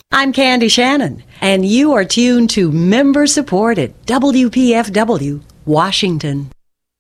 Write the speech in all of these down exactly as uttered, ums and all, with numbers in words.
I'm Candy Shannon, and you are tuned to member-supported W P F W, Washington.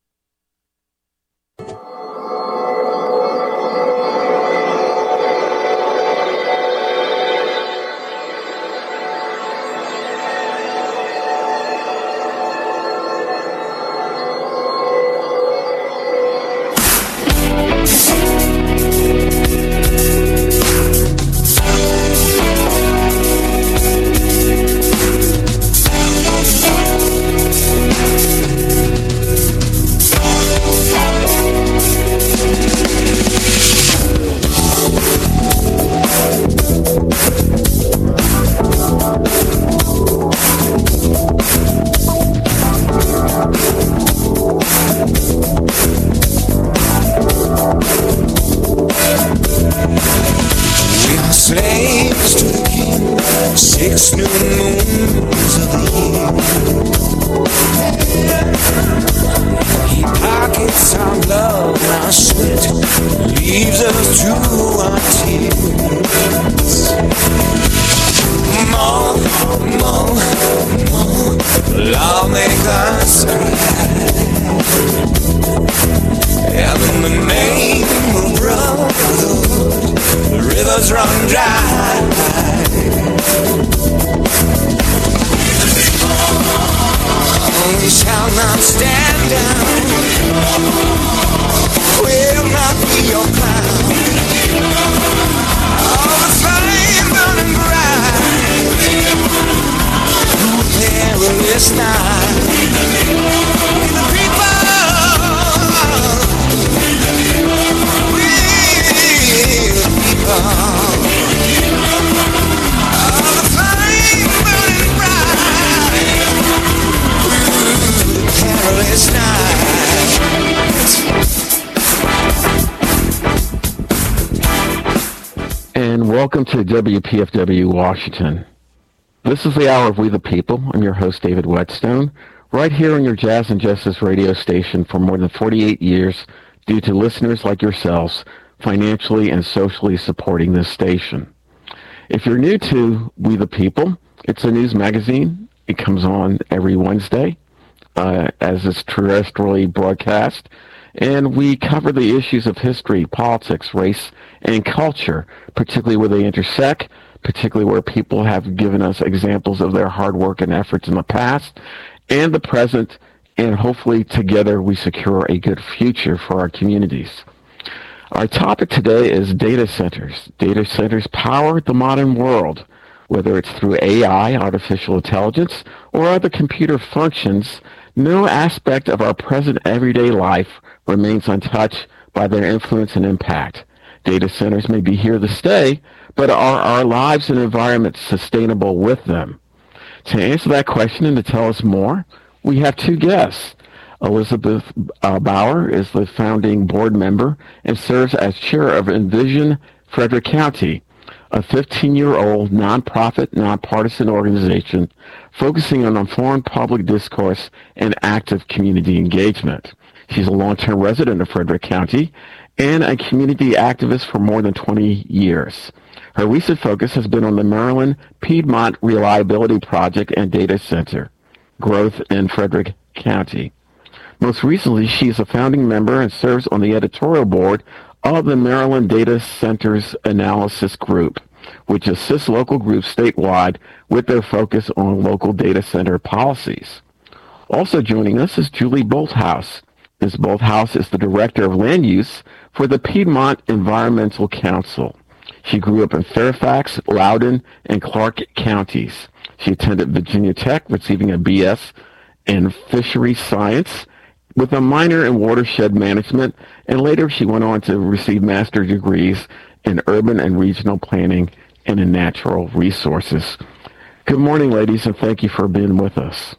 Welcome to W P F W Washington. This is the hour of We the People. I'm your host, David Whetstone, right here on your Jazz and Justice radio station for more than forty-eight years due to listeners like yourselves financially and socially supporting this station. If you're new to We the People, it's a news magazine. It comes on every Wednesday uh, as it's terrestrially broadcast. And we cover the issues of history, politics, race, and culture, particularly where they intersect, particularly where people have given us examples of their hard work and efforts in the past and the present, and hopefully together we secure a good future for our communities. Our topic today is data centers. Data centers power the modern world, whether it's through A I, artificial intelligence, or other computer functions. No aspect of our present everyday life remains untouched by their influence and impact. Data centers may be here to stay, but are our lives and environments sustainable with them? To answer that question and to tell us more, we have two guests. Elizabeth uh, Bauer is the founding board member and serves as chair of Envision Frederick County, a fifteen-year-old nonprofit, nonpartisan organization focusing on informed public discourse and active community engagement. She's a long-term resident of Frederick County and a community activist for more than twenty years. Her recent focus has been on the Maryland Piedmont Reliability Project and Data Center growth in Frederick County. Most recently, she is a founding member and serves on the editorial board of the Maryland Data Centers Analysis Group, which assists local groups statewide with their focus on local data center policies. Also joining us is Julie Bolthouse. Miz Bolthouse is the Director of Land Use for the Piedmont Environmental Council. She grew up in Fairfax, Loudoun, and Clark counties. She attended Virginia Tech, receiving a B S in Fisheries Science with a minor in Watershed Management, and later she went on to receive master's degrees in Urban and Regional Planning and in Natural Resources. Good morning, ladies, and thank you for being with us.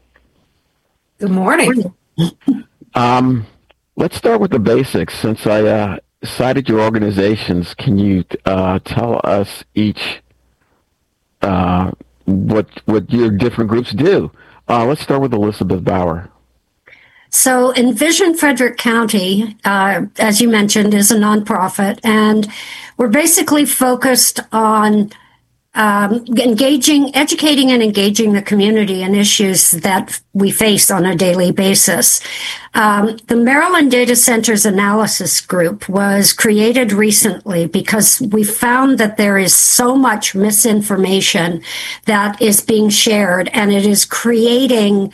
Good morning. Um, let's start with the basics. Since I uh, cited your organizations, can you uh, tell us each uh, what what your different groups do? Uh, let's start with Elizabeth Bauer. So Envision Frederick County, uh, as you mentioned, is a nonprofit, and we're basically focused on um, engaging, educating and engaging the community in issues that we face on a daily basis. Um, the Maryland Data Centers Analysis Group was created recently because we found that there is so much misinformation that is being shared, and it is creating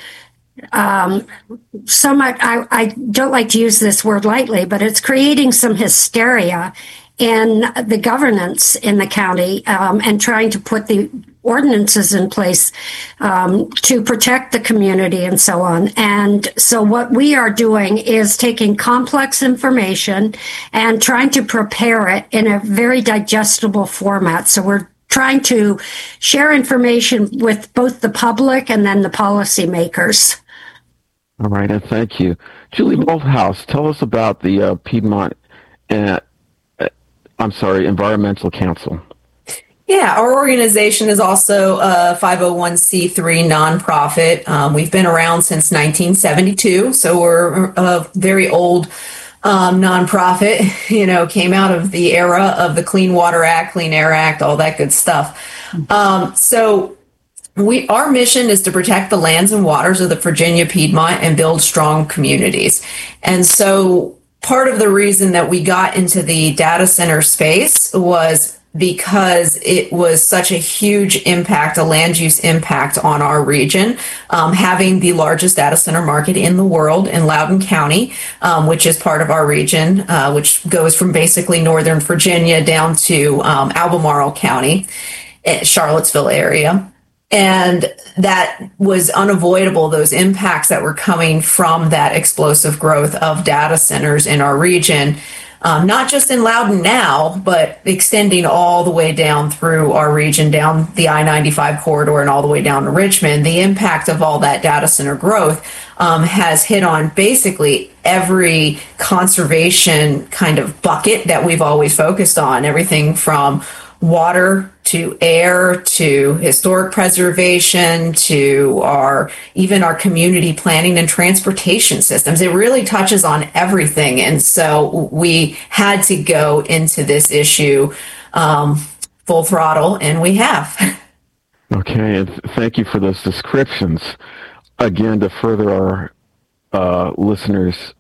um, so much, I, I don't like to use this word lightly, but it's creating some hysteria in the governance in the county, um, and trying to put the ordinances in place um, to protect the community and so on. And so what we are doing is taking complex information and trying to prepare it in a very digestible format. So we're trying to share information with both the public and then the policymakers. All right, and thank you. Julie Bolthouse, tell us about the uh, Piedmont uh, I'm sorry, Environmental Council. Yeah, our organization is also a five oh one c three nonprofit. Um, we've been around since nineteen seventy-two, so we're a very old um, nonprofit. You know, came out of the era of the Clean Water Act, Clean Air Act, all that good stuff. Um, so we, our mission is to protect the lands and waters of the Virginia Piedmont and build strong communities. And so part of the reason that we got into the data center space was because it was such a huge impact, a land use impact on our region, um, having the largest data center market in the world in Loudoun County, um, which is part of our region, uh, which goes from basically Northern Virginia down to um, Albemarle County, Charlottesville area. And that was unavoidable, those impacts that were coming from that explosive growth of data centers in our region, um, not just in Loudoun now, but extending all the way down through our region, down the I ninety-five corridor and all the way down to Richmond. The impact of all that data center growth um, has hit on basically every conservation kind of bucket that we've always focused on, everything from water to air to historic preservation to our even our community planning and transportation systems. It really touches on everything. And so we had to go into this issue um, full throttle, and we have. Okay, and thank you for those descriptions. Again, to further our uh, listeners,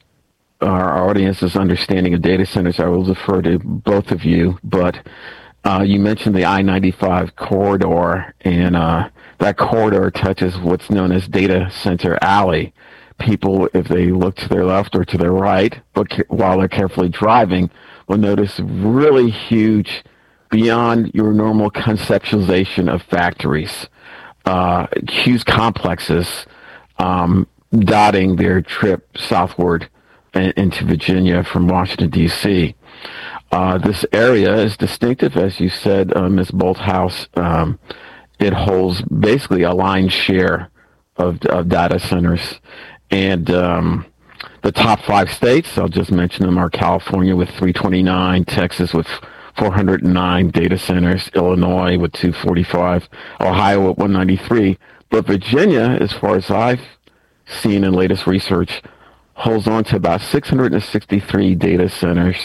our audience's understanding of data centers, I will defer to both of you, but Uh, you mentioned the I ninety-five corridor, and uh, that corridor touches what's known as Data Center Alley. People, if they look to their left or to their right, but ca- while they're carefully driving, will notice really huge, beyond your normal conceptualization of factories, uh, huge complexes um, dotting their trip southward in- into Virginia from Washington, D C Uh, this area is distinctive, as you said, uh, Miz Bolthouse. Um, it holds basically a lion's share of, of data centers. And um, the top five states, I'll just mention them, are California with three twenty-nine, Texas with four hundred nine data centers, Illinois with two forty-five, Ohio with one ninety-three. But Virginia, as far as I've seen in latest research, holds on to about six hundred sixty-three data centers,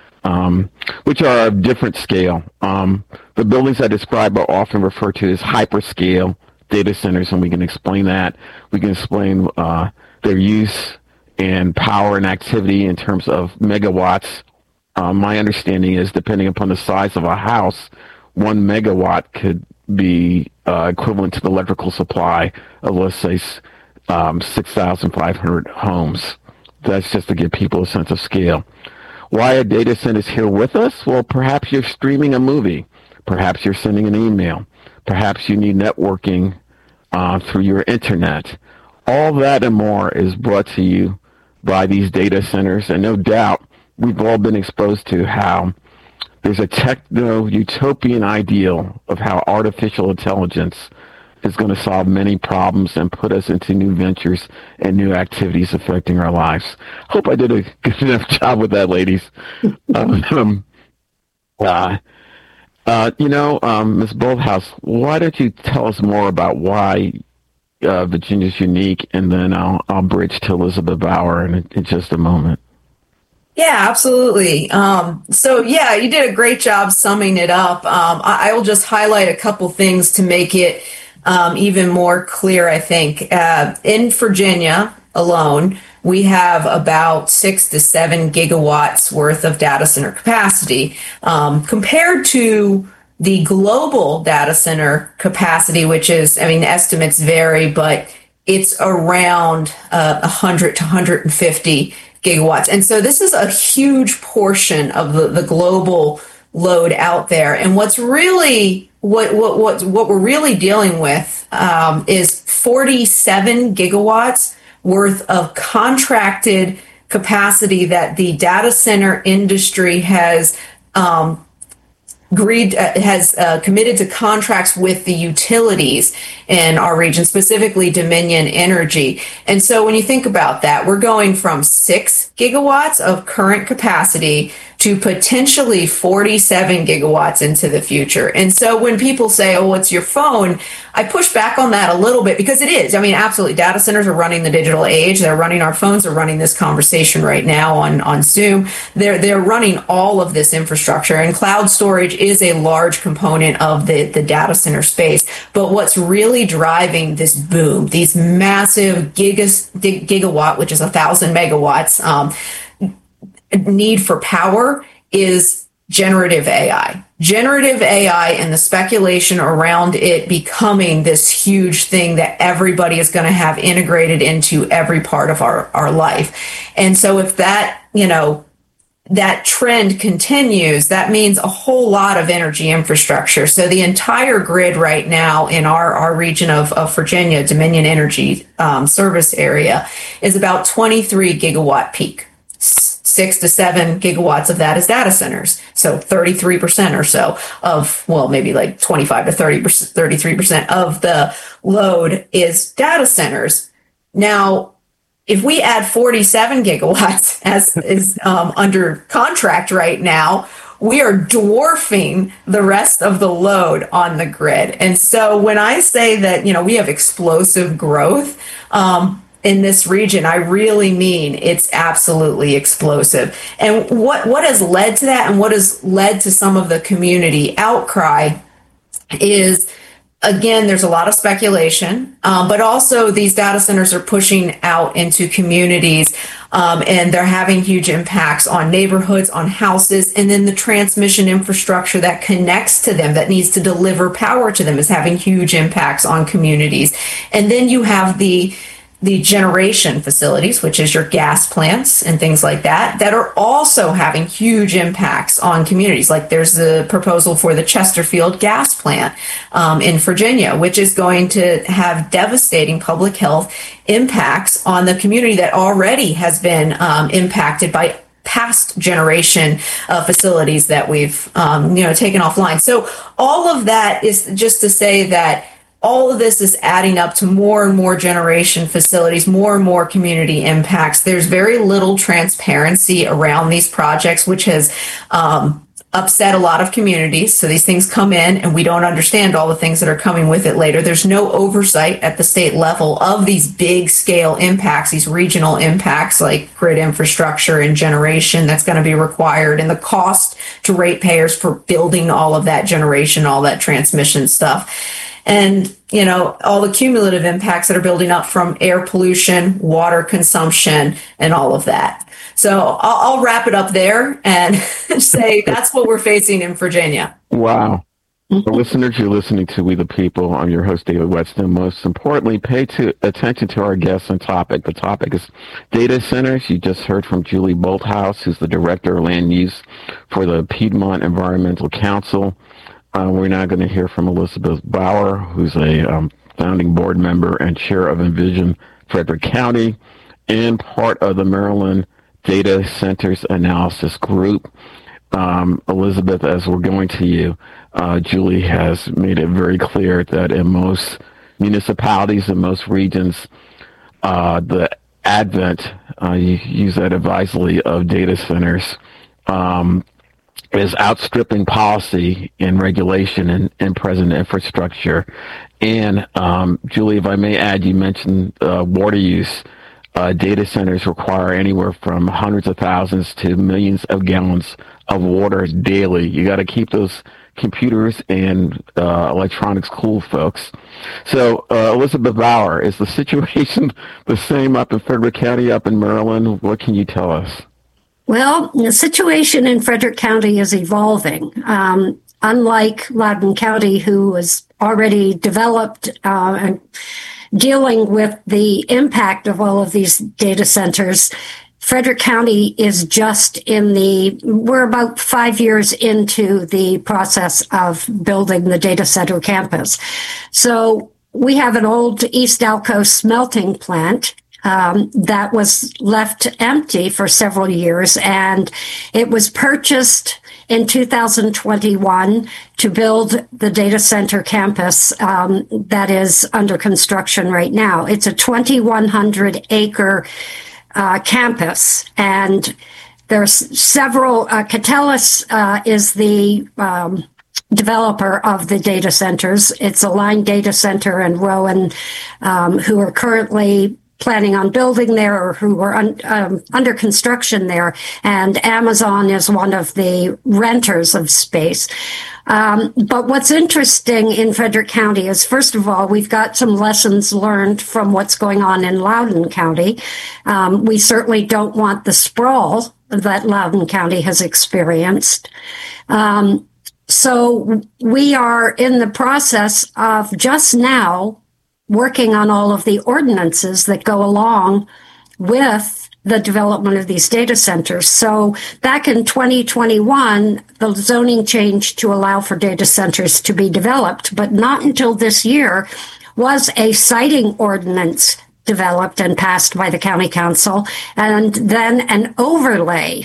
Um, which are of different scale. Um, the buildings I describe are often referred to as hyperscale data centers, and we can explain that. We can explain uh, their use and power and activity in terms of megawatts. Uh, my understanding is, depending upon the size of a house, one megawatt could be uh, equivalent to the electrical supply of, let's say, um, six thousand five hundred homes. That's just to give people a sense of scale. Why are data centers here with us? Well, perhaps you're streaming a movie. Perhaps you're sending an email. Perhaps you need networking uh, through your internet. All that and more is brought to you by these data centers. And no doubt, we've all been exposed to how there's a techno-utopian ideal of how artificial intelligence is going to solve many problems and put us into new ventures and new activities affecting our lives. Hope I did a good enough job with that, ladies. um, uh, uh, you know, um, Miz Bolthouse, why don't you tell us more about why uh, Virginia's unique, and then I'll, I'll bridge to Elizabeth Bauer in, in just a moment. Yeah, absolutely. Um, so, yeah, you did a great job summing it up. Um, I, I will just highlight a couple things to make it um, even more clear, I think. Uh, in Virginia alone, we have about six to seven gigawatts worth of data center capacity um, compared to the global data center capacity, which is, I mean, the estimates vary, but it's around uh, one hundred to one hundred fifty gigawatts. And so this is a huge portion of the, the global load out there. And what's really, what, what, what, what we're really dealing with um, is forty-seven gigawatts worth of contracted capacity that the data center industry has um, agreed uh, has uh, committed to contracts with the utilities in our region, specifically Dominion Energy. And so when you think about that, we're going from six gigawatts of current capacity to potentially forty-seven gigawatts into the future. And so when people say, oh, what's your phone? I push back on that a little bit because it is. I mean, absolutely. Data centers are running the digital age. They're running our phones. They're running this conversation right now on, on Zoom. They're, they're running all of this infrastructure, and cloud storage is a large component of the, the data center space. But what's really driving this boom, these massive gigas, gigawatt, which is a thousand megawatts, um, need for power is generative A I. Generative A I and the speculation around it becoming this huge thing that everybody is going to have integrated into every part of our, our life. And so if that, you know, that trend continues, that means a whole lot of energy infrastructure. So the entire grid right now in our, our region of, of Virginia, Dominion Energy um, service area, is about twenty-three gigawatt peak. Six to seven gigawatts of that is data centers. So thirty-three percent or so of, well, maybe like twenty-five to thirty percent, thirty-three percent of the load is data centers. Now, if we add forty-seven gigawatts as is um, under contract right now, we are dwarfing the rest of the load on the grid. And so when I say that, you know, we have explosive growth, um, in this region, I really mean it's absolutely explosive. And what, what has led to that and what has led to some of the community outcry is, again, there's a lot of speculation, um, but also these data centers are pushing out into communities um, and they're having huge impacts on neighborhoods, on houses, and then the transmission infrastructure that connects to them, that needs to deliver power to them, is having huge impacts on communities. And then you have the the generation facilities, which is your gas plants and things like that, that are also having huge impacts on communities. Like there's the proposal for the Chesterfield gas plant um, in Virginia, which is going to have devastating public health impacts on the community that already has been um, impacted by past generation uh, facilities that we've um, you know taken offline. So all of that is just to say that all of this is adding up to more and more generation facilities, more and more community impacts. There's very little transparency around these projects, which has um, upset a lot of communities. So these things come in and we don't understand all the things that are coming with it later. There's no oversight at the state level of these big scale impacts, these regional impacts like grid infrastructure and generation that's going to be required, and the cost to ratepayers for building all of that generation, all that transmission stuff. And, you know, all the cumulative impacts that are building up from air pollution, water consumption, and all of that. So I'll, I'll wrap it up there and say that's what we're facing in Virginia. Wow. The listeners, you're listening to We the People. I'm your host, David Whetstone. Most importantly, pay to, attention to our guests and topic. The topic is data centers. You just heard from Julie Bolthouse, who's the Director of Land Use for the Piedmont Environmental Council. Uh, we're now going to hear from Elizabeth Bauer, who's a um, founding board member and chair of Envision Frederick County and part of the Maryland Data Centers Analysis Group. Um, Elizabeth, as we're going to you, uh, Julie has made it very clear that in most municipalities, in most regions, uh, the advent, uh, you use that advisedly, of data centers um, is outstripping policy and regulation and, and present infrastructure. And um, Julie, if I may add, you mentioned uh, water use. uh, data centers require anywhere from hundreds of thousands to millions of gallons of water daily. You got to keep those computers and uh, electronics cool, folks. So, uh, Elizabeth Bauer, is the situation the same up in Frederick County, up in Maryland? What can you tell us? Well, the situation in Frederick County is evolving. Um, unlike Loudoun County, who was already developed uh, and dealing with the impact of all of these data centers, Frederick County is just in the, we're about five years into the process of building the data center campus. So we have an old East Alco smelting plant um, that was left empty for several years, and it was purchased in two thousand twenty-one to build the data center campus um, that is under construction right now. It's a twenty-one hundred acre Uh, campus, and there's several. Uh, Catalyst uh, is the um, developer of the data centers. It's Align Data Center and Rowan, um, who are currently planning on building there or who are un, um, under construction there. And Amazon is one of the renters of space. Um, but what's interesting in Frederick County is, first of all, we've got some lessons learned from what's going on in Loudoun County. Um, we certainly don't want the sprawl that Loudoun County has experienced. Um, so we are in the process of just now working on all of the ordinances that go along with the development of these data centers. So back in twenty twenty-one, the zoning changed to allow for data centers to be developed, but not until this year was a siting ordinance developed and passed by the county council, and then an overlay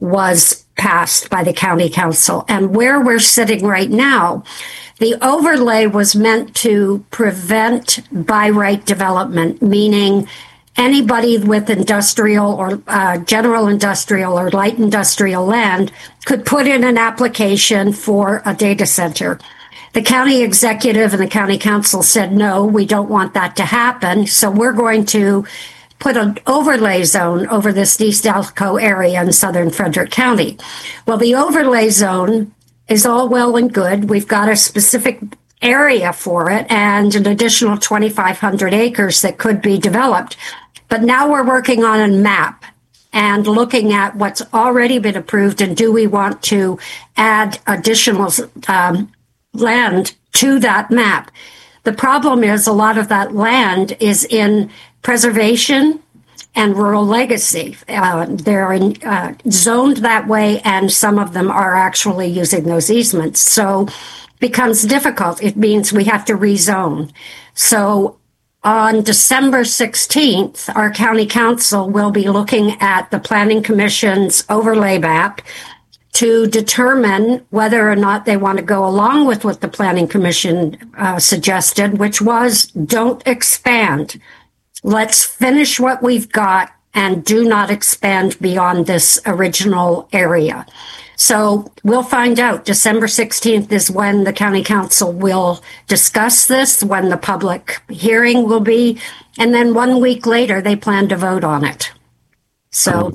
was passed by the county council. And where we're sitting right now, the overlay was meant to prevent by right development, meaning anybody with industrial or uh, general industrial or light industrial land could put in an application for a data center. The county executive and the county council said, no, we don't want that to happen. So we're going to put an overlay zone over this East Alco area in southern Frederick County. Well, the overlay zone is all well and good. We've got a specific area for it and an additional twenty-five hundred acres that could be developed. But now we're working on a map and looking at what's already been approved, and do we want to add additional um, land to that map? The problem is a lot of that land is in preservation and rural legacy. Uh, they're in, uh, zoned that way, and some of them are actually using those easements. So it becomes difficult. It means we have to rezone. So on December sixteenth, our county council will be looking at the Planning Commission's overlay map to determine whether or not they want to go along with what the Planning Commission uh, suggested, which was don't expand. Let's finish what we've got and do not expand beyond this original area. So we'll find out. December sixteenth is when the county council will discuss this, when the public hearing will be, and then one week later they plan to vote on it. So.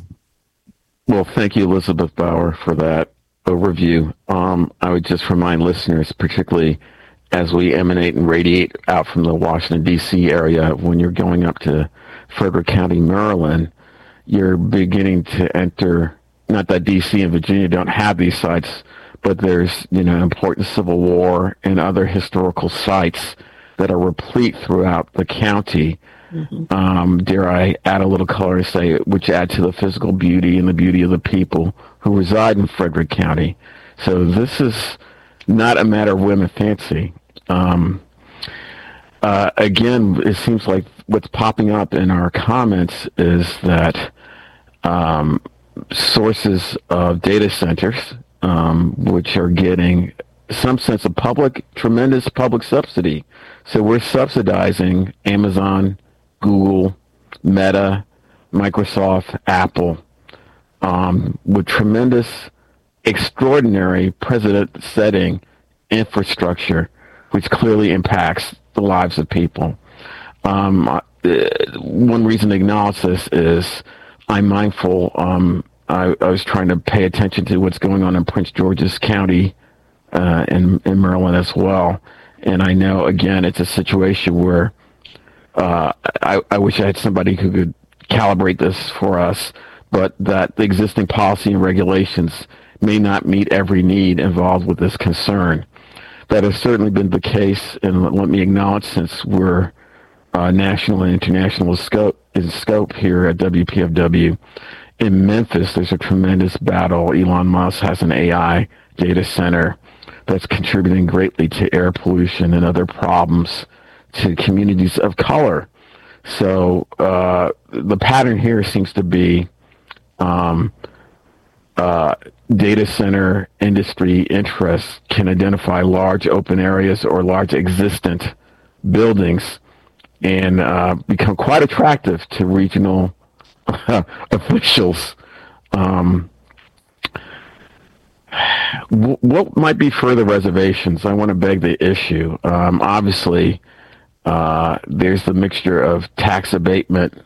Well, thank you, Elizabeth Bauer, for that overview. Um, I would just remind listeners, particularly as we emanate and radiate out from the Washington, D C area, when you're going up to Frederick County, Maryland, you're beginning to enter, not that D C and Virginia don't have these sites, but there's, you know, important Civil War and other historical sites that are replete throughout the county. Mm-hmm. Um, dare I add a little color and say, which add to the physical beauty and the beauty of the people who reside in Frederick County. So this is not a matter of whim and fancy. Um, uh, again, it seems like what's popping up in our comments is that um, sources of data centers, um, which are getting some sense of public, tremendous public subsidy. So we're subsidizing Amazon, Google, Meta, Microsoft, Apple, um, with tremendous, extraordinary precedent-setting infrastructure, which clearly impacts the lives of people. Um, one reason to acknowledge this is I'm mindful. Um, I, I was trying to pay attention to what's going on in Prince George's County uh, in, in Maryland as well. And I know, again, it's a situation where uh, I, I wish I had somebody who could calibrate this for us, but that the existing policy and regulations may not meet every need involved with this concern. That has certainly been the case, and let me acknowledge, since we're uh, national and international scope, in scope here at W P F W, in Memphis, there's a tremendous battle. Elon Musk has an A I data center that's contributing greatly to air pollution and other problems to communities of color. So uh, the pattern here seems to be um, uh, data center industry interests can identify large open areas or large existent buildings and uh, become quite attractive to regional officials. Um, what might be further reservations? I want to beg the issue. Um, obviously, uh, there's the mixture of tax abatement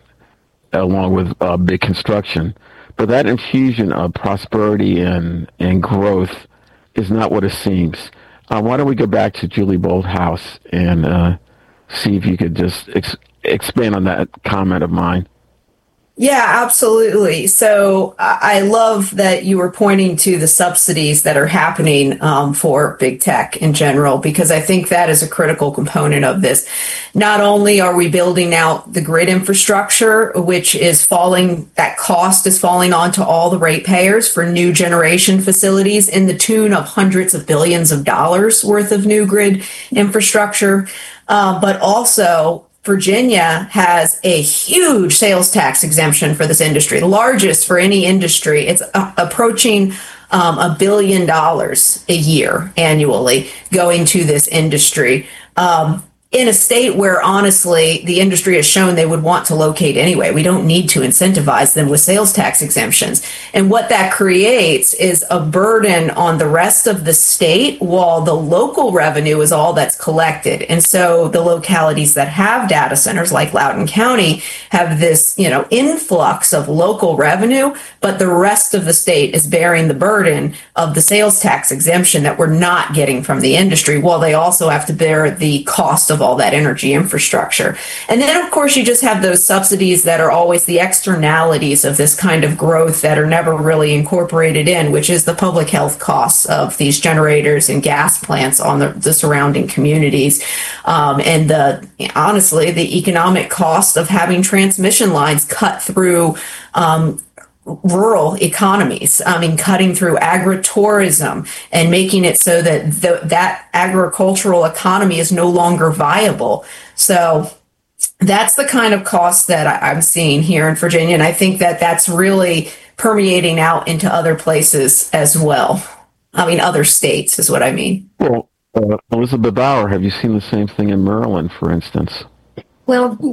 along with uh, big construction, but that infusion of prosperity and, and growth is not what it seems. Uh, why don't we go back to Julie Bolthouse and uh, see if you could just ex- expand on that comment of mine? Yeah, absolutely. So I love that you were pointing to the subsidies that are happening um, for big tech in general, because I think that is a critical component of this. Not only are we building out the grid infrastructure, which is falling, that cost is falling onto all the ratepayers for new generation facilities in the tune of hundreds of billions of dollars worth of new grid infrastructure, uh, but also Virginia has a huge sales tax exemption for this industry, the largest for any industry. It's uh, approaching um, a billion dollars a year annually going to this industry. Um, in a state where, honestly, the industry has shown they would want to locate anyway. We don't need to incentivize them with sales tax exemptions. And what that creates is a burden on the rest of the state while the local revenue is all that's collected. And so the localities that have data centers like Loudoun County have this, you know, influx of local revenue, but the rest of the state is bearing the burden of the sales tax exemption that we're not getting from the industry, while they also have to bear the cost of all that energy infrastructure. And then, of course, you just have those subsidies that are always the externalities of this kind of growth that are never really incorporated in, which is the public health costs of these generators and gas plants on the, the surrounding communities. Um, and the honestly, the economic cost of having transmission lines cut through um, rural economies. I mean, cutting through agritourism and making it so that the, that agricultural economy is no longer viable. So that's the kind of cost that I, I'm seeing here in Virginia. And I think that that's really permeating out into other places as well. I mean, other states is what I mean. Well, uh, Elizabeth Bauer, have you seen the same thing in Maryland, for instance? Well,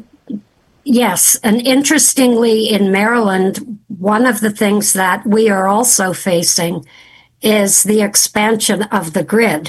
yes. And interestingly, in Maryland, one of the things that we are also facing is the expansion of the grid.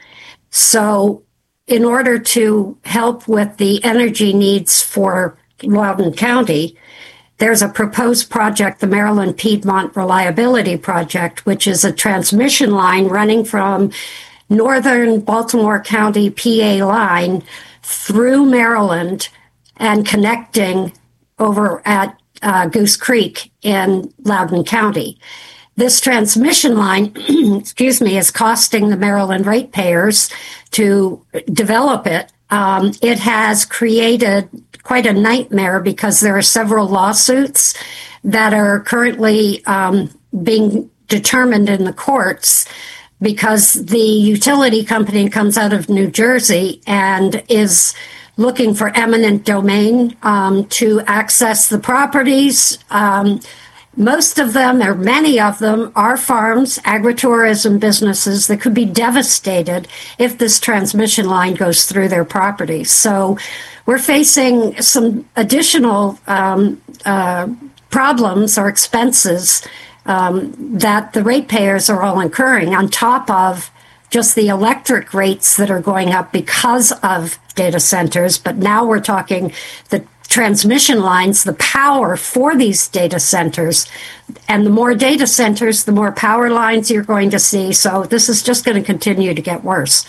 So in order to help with the energy needs for Loudoun County, there's a proposed project, the Maryland Piedmont Reliability Project, which is a transmission line running from northern Baltimore County P A line through Maryland and connecting over at uh, Goose Creek in Loudoun County. This transmission line, excuse me, is costing the Maryland ratepayers to develop it. Um, it has created quite a nightmare because there are several lawsuits that are currently um, being determined in the courts because the utility company comes out of New Jersey and is looking for eminent domain um, to access the properties. Um, most of them, or many of them, are farms, agritourism businesses that could be devastated if this transmission line goes through their properties. So we're facing some additional um, uh, problems or expenses um, that the ratepayers are all incurring on top of just the electric rates that are going up because of data centers. But now we're talking the transmission lines, the power for these data centers. And the more data centers, the more power lines you're going to see. So this is just going to continue to get worse.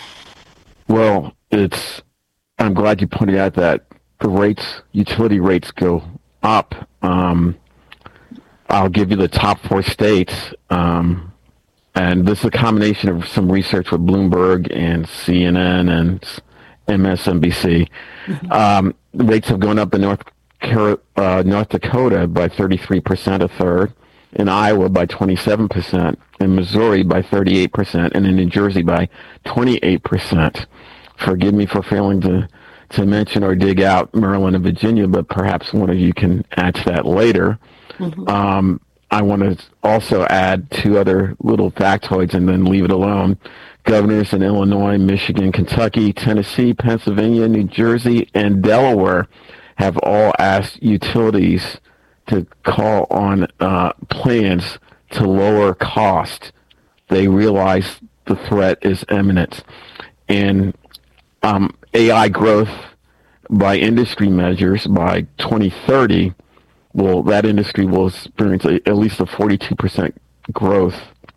Well, it's, I'm glad you pointed out that the rates, utility rates go up. Um, I'll give you the top four states. Um, and this is a combination of some research with Bloomberg and C N N and M S N B C. Mm-hmm. Um, rates have gone up in North uh, North Dakota by thirty-three percent, a third, in Iowa by twenty-seven percent, in Missouri by thirty-eight percent, and in New Jersey by twenty-eight percent. Forgive me for failing to, to mention or dig out Maryland and Virginia, but perhaps one of you can add to that later. Mm-hmm. Um, I want to also add two other little factoids and then leave it alone. Governors in Illinois, Michigan, Kentucky, Tennessee, Pennsylvania, New Jersey, and Delaware have all asked utilities to call on uh, plans to lower cost. They realize the threat is imminent. And um, A I growth by industry measures by twenty thirty, well, that industry will experience a, at least a forty-two percent growth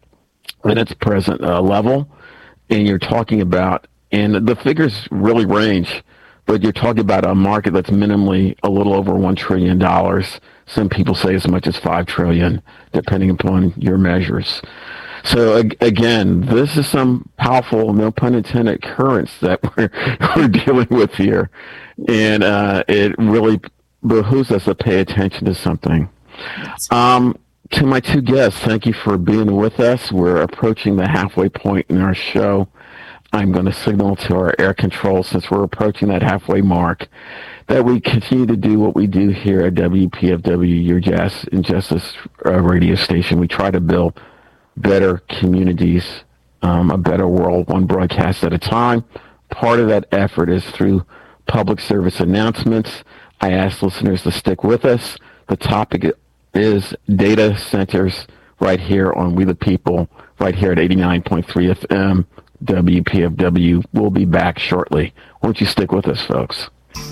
in its present uh, level. And you're talking about, and the figures really range, but you're talking about a market that's minimally a little over one trillion dollars. Some people say as much as five trillion dollars, depending upon your measures. So again, this is some powerful, no pun intended, currents that we're, we're dealing with here. And uh, it really behooves us to pay attention to something. Um, to my two guests, thank you for being with us. We're approaching the halfway point in our show. I'm going to signal to our air control, since we're approaching that halfway mark, that we continue to do what we do here at W P F W, your Jazz and Justice uh, radio station. We try to build better communities, um, a better world, one broadcast at a time. Part of that effort is through public service announcements. I ask listeners to stick with us. The topic is data centers right here on We the People, right here at eighty-nine point three F M, W P F W. We'll be back shortly. Won't you stick with us, folks?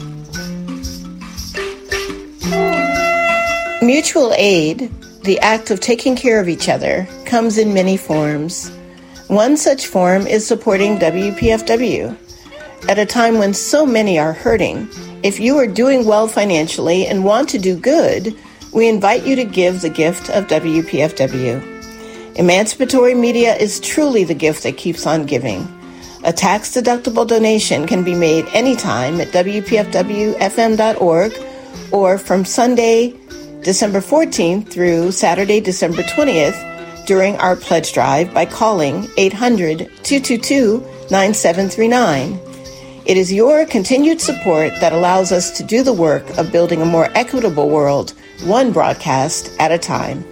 Mutual aid, the act of taking care of each other, comes in many forms. One such form is supporting W P F W. At a time when so many are hurting, if you are doing well financially and want to do good, we invite you to give the gift of W P F W. Emancipatory media is truly the gift that keeps on giving. A tax-deductible donation can be made anytime at W P F W F M dot org or from Sunday, December fourteenth through Saturday, December twentieth during our pledge drive by calling eight hundred, two two two, nine seven three nine. It is your continued support that allows us to do the work of building a more equitable world, one broadcast at a time.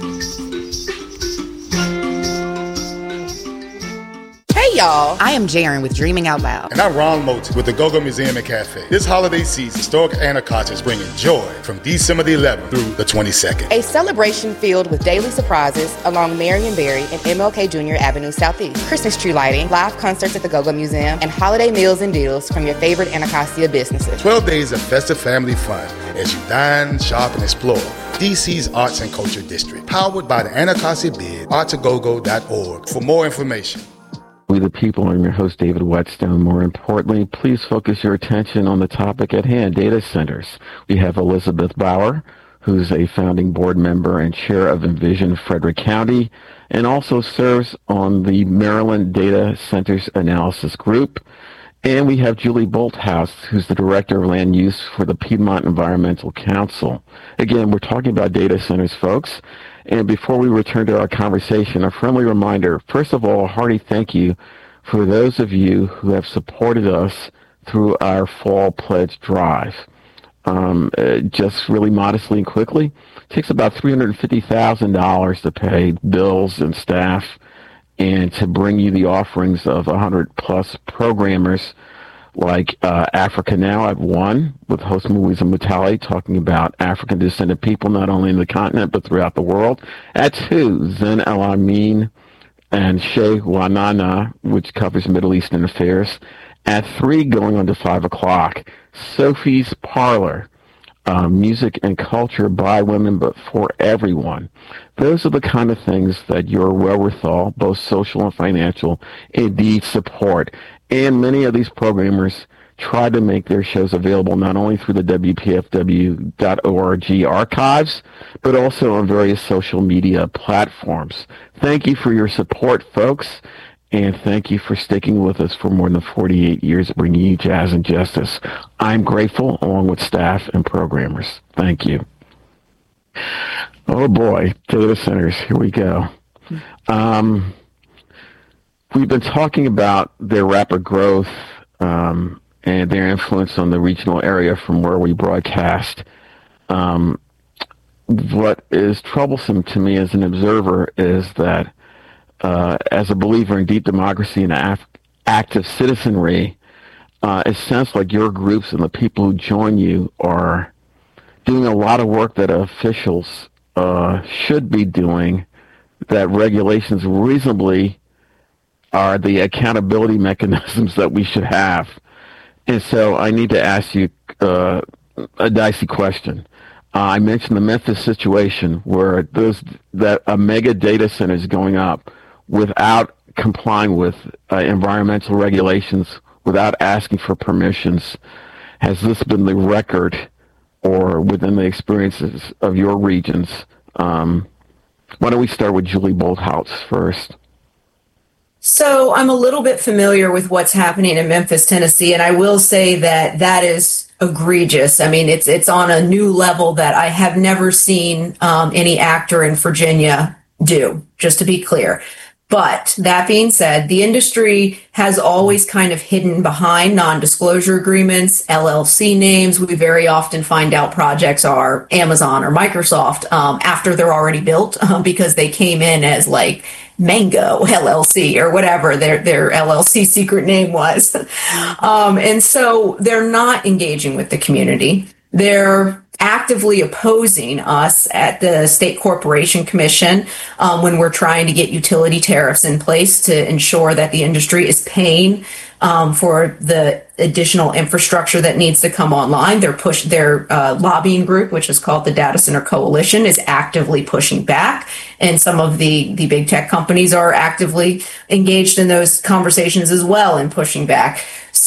Hey y'all, I am Jaren with Dreaming Out Loud. And I'm Ron Moulton with the Go-Go Museum and Cafe. This holiday season, historic Anacostia is bringing joy from December the eleventh through the twenty-second. A celebration filled with daily surprises along Marion Berry and M L K Junior Avenue Southeast. Christmas tree lighting, live concerts at the Go-Go Museum, and holiday meals and deals from your favorite Anacostia businesses. twelve days of festive family fun as you dine, shop, and explore D C's Arts and Culture District. Powered by the Anacostia Bid, arts a go go dot org. For more information. We the People, I'm your host, David Whetstone. More importantly, please focus your attention on the topic at hand, data centers. We have Elizabeth Bauer, who's a founding board member and chair of Envision Frederick County, and also serves on the Maryland Data Centers Analysis Group. And we have Julie Bolthouse, who's the Director of Land Use for the Piedmont Environmental Council. Again, we're talking about data centers, folks. And before we return to our conversation, a friendly reminder, first of all, a hearty thank you for those of you who have supported us through our fall pledge drive. Um, uh, just really modestly and quickly, it takes about three hundred fifty thousand dollars to pay bills and staff and to bring you the offerings of one hundred plus programmers like uh, Africa Now at one, with host Muiza Mutale talking about African descended people not only in the continent but throughout the world. At two, Zen El Amin and Shea Wanana, which covers Middle Eastern affairs. At three, going on to five o'clock, Sophie's Parlor, uh, music and culture by women, but for everyone. Those are the kind of things that your wherewithal, both social and financial, indeed support. And many of these programmers try to make their shows available not only through the W P F W dot org archives, but also on various social media platforms. Thank you for your support, folks, and thank you for sticking with us for more than forty-eight years, bringing you jazz and justice. I'm grateful, along with staff and programmers. Thank you. Oh boy, data centers, here we go. Um, we've been talking about their rapid growth, um, and their influence on the regional area from where we broadcast. Um, what is troublesome to me as an observer is that uh, as a believer in deep democracy and af- active citizenry, uh, it sounds like your groups and the people who join you are doing a lot of work that officials uh, should be doing, that regulations reasonably are the accountability mechanisms that we should have. And so I need to ask you uh, a dicey question. Uh, I mentioned the Memphis situation where those that a mega data center is going up without complying with uh, environmental regulations, without asking for permissions. Has this been the record or within the experiences of your regions? Um, why don't we start with Julie Bolthouse first? So I'm a little bit familiar with what's happening in Memphis, Tennessee, and I will say that that is egregious. I mean, it's it's on a new level that I have never seen um, any actor in Virginia do, just to be clear. But that being said, the industry has always kind of hidden behind non-disclosure agreements, L L C names. We very often find out projects are Amazon or Microsoft um, after they're already built um, because they came in as like Mango L L C or whatever their their L L C secret name was. Um, and so they're not engaging with the community. They're actively opposing us at the State Corporation Commission um, when we're trying to get utility tariffs in place to ensure that the industry is paying um, for the additional infrastructure that needs to come online. They're push their uh, lobbying group, which is called the Data Center Coalition, is actively pushing back. And some of the, the big tech companies are actively engaged in those conversations as well and pushing back.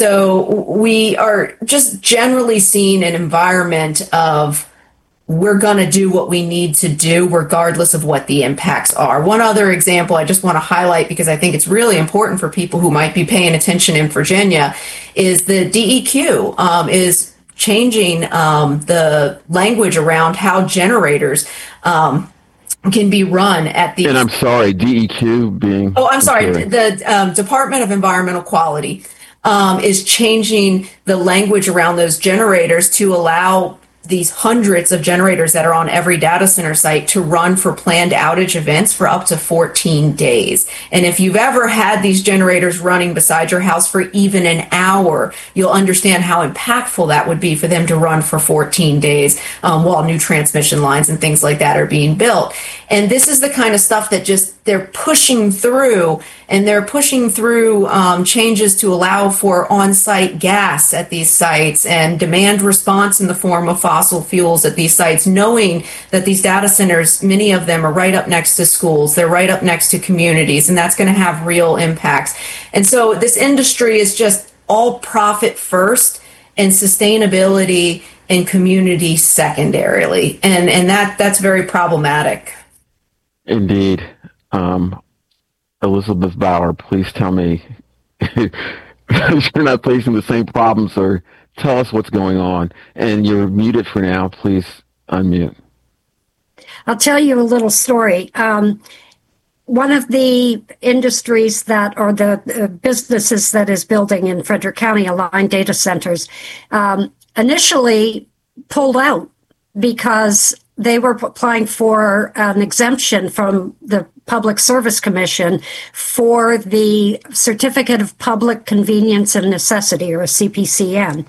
So we are just generally seeing an environment of we're going to do what we need to do regardless of what the impacts are. One other example I just want to highlight because I think it's really important for people who might be paying attention in Virginia is the D E Q um, is changing um, the language around how generators um, can be run at the... And I'm sorry, D E Q being... Oh, I'm sorry, the um, Department of Environmental Quality um, is changing the language around those generators to allow these hundreds of generators that are on every data center site to run for planned outage events for up to fourteen days. And if you've ever had these generators running beside your house for even an hour, you'll understand how impactful that would be for them to run for fourteen days um, while new transmission lines and things like that are being built. And this is the kind of stuff that just they're pushing through, and they're pushing through um, changes to allow for on-site gas at these sites and demand response in the form of fossil fuels at these sites, knowing that these data centers, many of them are right up next to schools, they're right up next to communities, and that's going to have real impacts. And so this industry is just all profit first and sustainability and community secondarily. And, and that that's very problematic. Indeed. Um, Elizabeth Bauer, please tell me you're not facing the same problems, or tell us what's going on. And you're muted for now. Please unmute. I'll tell you a little story. Um, one of the industries that, or the uh, businesses that is building in Frederick County, Align Data Centers, um, initially pulled out because they were applying for an exemption from the Public Service Commission for the Certificate of Public Convenience and Necessity, or a C P C N.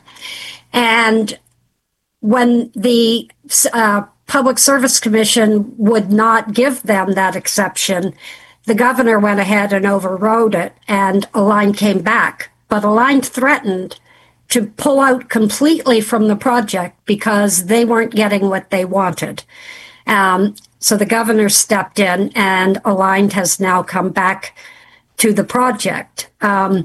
And when the uh, Public Service Commission would not give them that exception, the governor went ahead and overrode it, and Align came back but Aligned threatened to pull out completely from the project because they weren't getting what they wanted. Um, so the governor stepped in, and Aligned has now come back to the project. Um,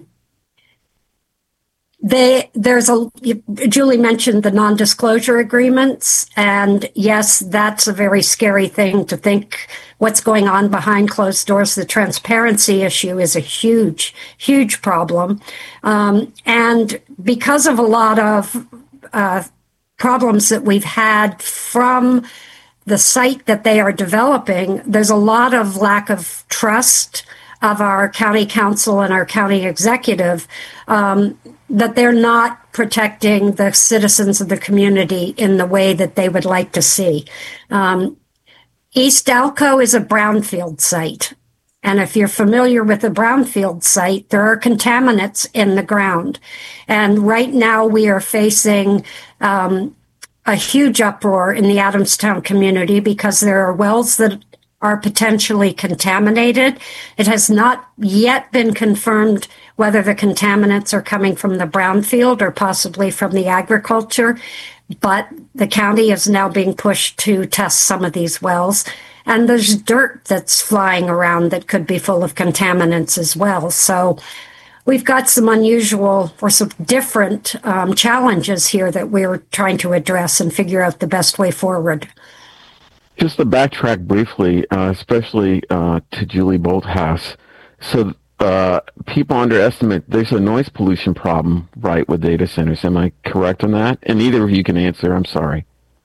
They, there's a, Julie mentioned the non-disclosure agreements, and yes, that's a very scary thing to think what's going on behind closed doors. The transparency issue is a huge, huge problem. Um, and because of a lot of uh, problems that we've had from the site that they are developing, there's a lot of lack of trust of our county council and our county executive, um, that they're not protecting the citizens of the community in the way that they would like to see. Um, East Alco is a brownfield site. And if you're familiar with a brownfield site, there are contaminants in the ground. And right now we are facing um, a huge uproar in the Adamstown community because there are wells that are potentially contaminated. It has not yet been confirmed whether the contaminants are coming from the brownfield or possibly from the agriculture, but the county is now being pushed to test some of these wells. And there's dirt that's flying around that could be full of contaminants as well. So we've got some unusual or some different um, challenges here that we're trying to address and figure out the best way forward. Just to backtrack briefly, uh, especially uh, to Julie Bolthouse. So uh, people underestimate there's a noise pollution problem, right, with data centers. Am I correct on that? And either of you can answer. I'm sorry.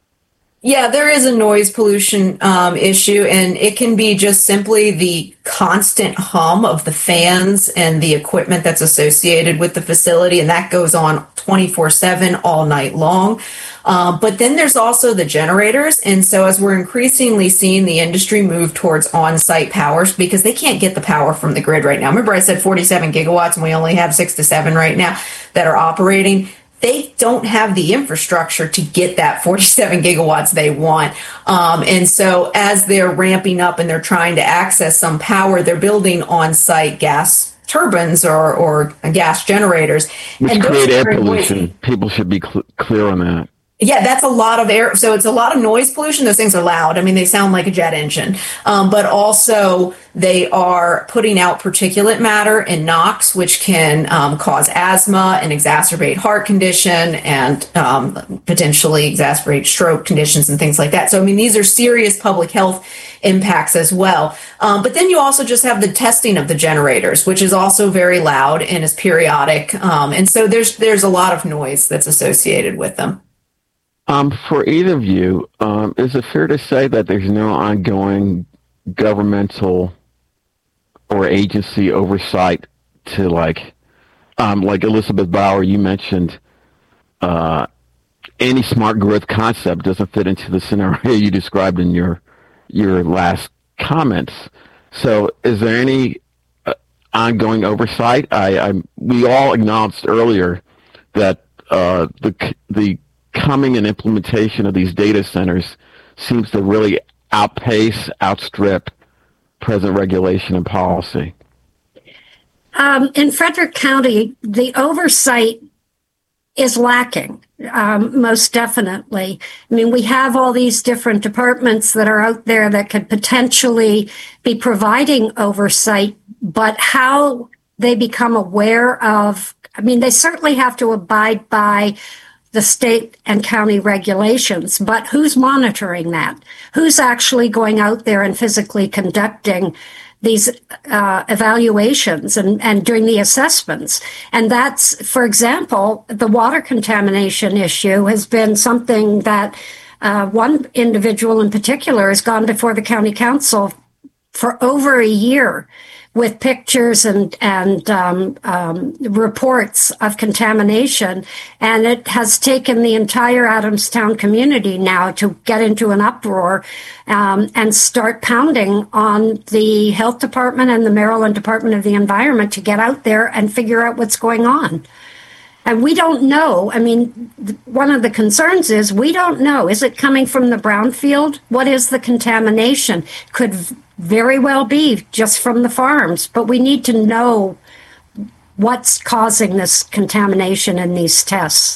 Yeah, there is a noise pollution um, issue, and it can be just simply the constant hum of the fans and the equipment that's associated with the facility, and that goes on twenty-four seven all night long. Uh, but then there's also the generators, and so as we're increasingly seeing the industry move towards on-site powers, because they can't get the power from the grid right now. Remember I said forty-seven gigawatts, and we only have six to seven right now that are operating. They don't have the infrastructure to get that forty-seven gigawatts they want. Um, and so as they're ramping up and they're trying to access some power, they're building on-site gas turbines or, or gas generators. Which and create air pollution. Noisy. People should be cl- clear on that. Yeah, that's a lot of air. So it's a lot of noise pollution. Those things are loud. I mean, they sound like a jet engine. Um, but also they are putting out particulate matter and NOx, which can um, cause asthma and exacerbate heart condition and um, potentially exacerbate stroke conditions and things like that. So, I mean, these are serious public health impacts as well. Um, but then you also just have the testing of the generators, which is also very loud and is periodic. Um, and so there's there's a lot of noise that's associated with them. Um, for either of you, um, is it fair to say that there's no ongoing governmental or agency oversight to, like, um, like Elizabeth Bauer, you mentioned, uh, any smart growth concept doesn't fit into the scenario you described in your your last comments. So, is there any uh, ongoing oversight? I, I we all acknowledged earlier that uh, the the coming and implementation of these data centers seems to really outpace, outstrip present regulation and policy. Um, in Frederick County, the oversight is lacking, um, most definitely. I mean, we have all these different departments that are out there that could potentially be providing oversight, but how they become aware of, I mean, they certainly have to abide by the state and county regulations, but who's monitoring that? Who's actually going out there and physically conducting these uh, evaluations and, and doing the assessments? And that's, for example, the water contamination issue has been something that uh, one individual in particular has gone before the county council for over a year with pictures and and um, um, reports of contamination, and it has taken the entire Adamstown community now to get into an uproar um, and start pounding on the health department and the Maryland Department of the Environment to get out there and figure out what's going on. And we don't know. I mean, th- one of the concerns is we don't know. Is it coming from the brownfield? What is the contamination? Could v- very well be just from the farms, but we need to know what's causing this contamination in these tests.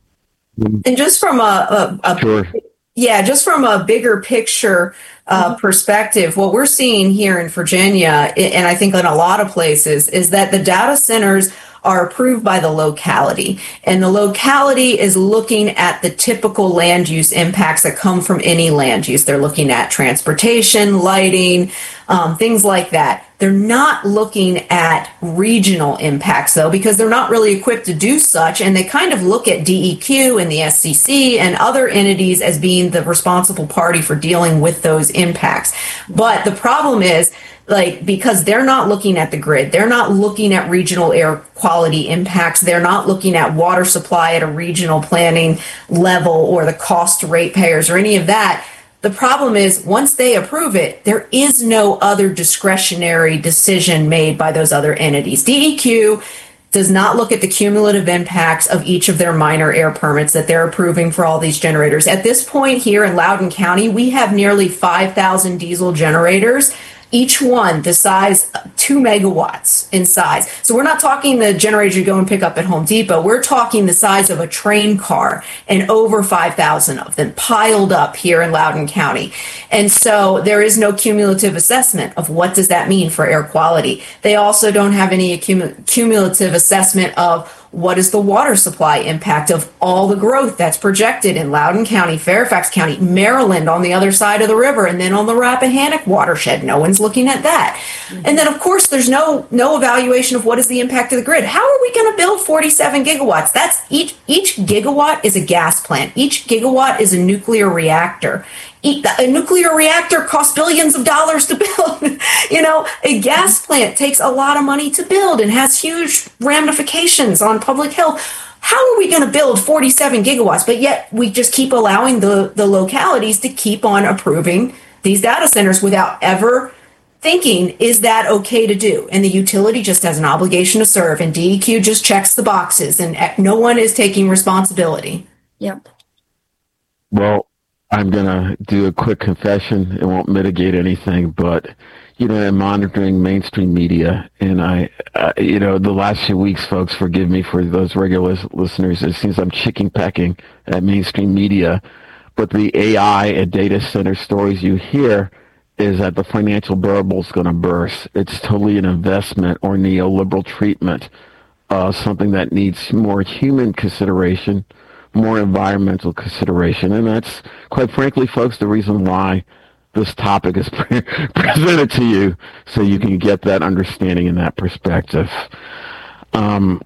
And just from a, a, a Sure. yeah, just from a bigger picture uh, perspective, what we're seeing here in Virginia, and I think in a lot of places, is that the data centers are approved by the locality. And the locality is looking at the typical land use impacts that come from any land use. They're looking at transportation, lighting, um, things like that. They're not looking at regional impacts, though, because they're not really equipped to do such. And they kind of look at D E Q and the S C C and other entities as being the responsible party for dealing with those impacts. But the problem is, like, because they're not looking at the grid, they're not looking at regional air quality impacts, they're not looking at water supply at a regional planning level or the cost to ratepayers or any of that. The problem is, once they approve it, there is no other discretionary decision made by those other entities. D E Q does not look at the cumulative impacts of each of their minor air permits that they're approving for all these generators. At this point here in Loudoun County, we have nearly five thousand diesel generators, each one the size two megawatts in size. So we're not talking the generators you go and pick up at Home Depot. We're talking the size of a train car, and over five thousand of them piled up here in Loudoun County. And so there is no cumulative assessment of what does that mean for air quality. They also don't have any accum- cumulative assessment of what is the water supply impact of all the growth that's projected in Loudoun County, Fairfax County, Maryland on the other side of the river, and then on the Rappahannock watershed. No one's looking at that. Mm-hmm. And then, of course, there's no no evaluation of what is the impact of the grid. How are we going to build forty-seven gigawatts? That's each each gigawatt is a gas plant. Each gigawatt is a nuclear reactor. A nuclear reactor costs billions of dollars to build. You know, a gas plant takes a lot of money to build and has huge ramifications on public health. How are we going to build forty-seven gigawatts? But yet we just keep allowing the, the localities to keep on approving these data centers without ever thinking, is that okay to do? And the utility just has an obligation to serve, and D E Q just checks the boxes, and no one is taking responsibility. Yep. Well, I'm going to do a quick confession. It won't mitigate anything, but, you know, I'm monitoring mainstream media, and I, uh, you know, the last few weeks, folks, forgive me for those regular listeners, it seems I'm chicken pecking at mainstream media, but the A I and data center stories you hear is that the financial bubble is going to burst. It's totally an investment or neoliberal treatment, uh, something that needs more human consideration, more environmental consideration. And that's, quite frankly, folks, the reason why this topic is pre- presented to you, so you can get that understanding and that perspective. Um,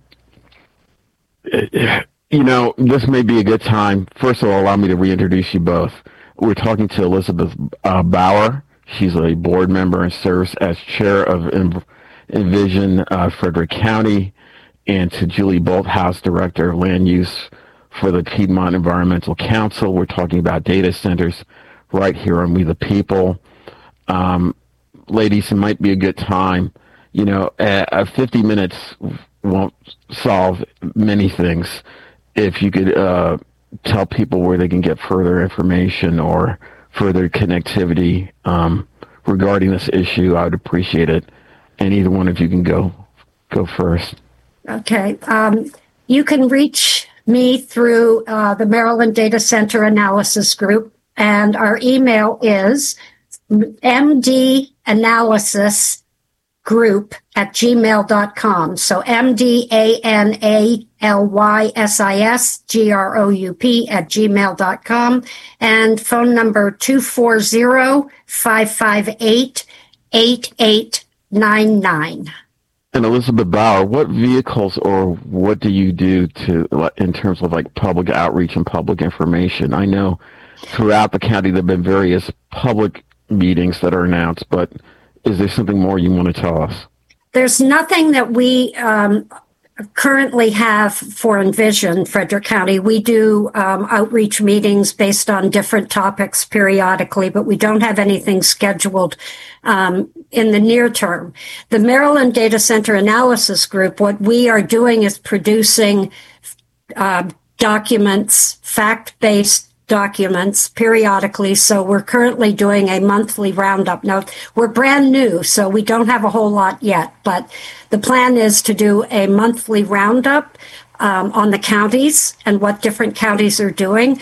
you know, this may be a good time. First of all, allow me to reintroduce you both. We're talking to Elizabeth uh, Bauer. She's a board member and serves as chair of Env- Envision uh, Frederick County, and to Julie Bolthouse, director of land use for the Piedmont Environmental Council. We're talking about data centers right here on We the People. Um, ladies, it might be a good time. You know, uh, fifty minutes won't solve many things. If you could uh, tell people where they can get further information or further connectivity um, regarding this issue, I would appreciate it. And either one of you can go go first. Okay. Um, you can reach me through uh, the Maryland Data Center Analysis Group, and our email is m d analysis group at gmail dot com. So M D A N A L Y S I S G R O U P at gmail dot com, and phone number two four zero, five five eight, eight eight nine nine. And Elizabeth Bauer, what vehicles or what do you do to, in terms of like public outreach and public information? I know throughout the county there have been various public meetings that are announced, but is there something more you want to tell us? There's nothing that we um, currently have for Envision Frederick County. We do um, outreach meetings based on different topics periodically, but we don't have anything scheduled um, in the near term. The Maryland Data Center Analysis Group, what we are doing is producing uh, documents, fact-based documents periodically. So we're currently doing a monthly roundup. Now, we're brand new, so we don't have a whole lot yet, but the plan is to do a monthly roundup um, on the counties and what different counties are doing.